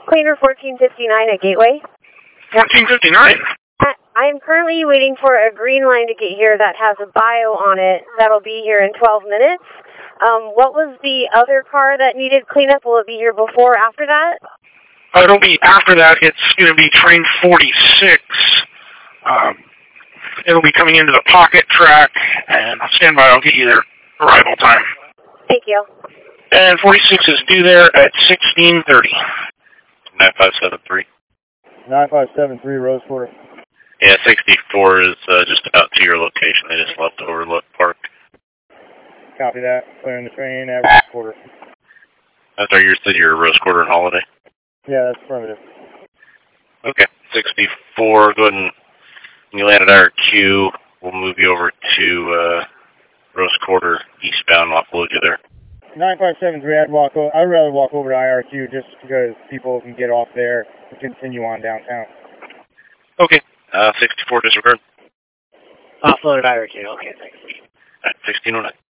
Cleaner 1459 at Gateway. 1459? I am currently waiting for a green line to get here that has a bio on it. That'll be here in 12 minutes. What was the other car that needed cleanup? Will it be here before or after that? It'll be after that. It's going to be train 46. It'll be coming into the pocket track, and stand by, I'll get you their arrival time. Thank you. And 46 is due there at 16:30. 9573. 9573, Rose Quarter. Yeah, 64 is just about to your location. They just left Overlook Park. Copy that. Clearing the train at Rose Quarter. I thought you said you're Rose Quarter and Holiday. Yeah, that's affirmative. Okay, 64. Go ahead and when you land at IRQ, we'll move you over to Rose Quarter eastbound. I'll upload you there. 9573, I'd rather walk over to IRQ just because people can get off there and continue on downtown. Okay, 64 disregard. Offload at IRQ. Okay, thanks. All right, 1609.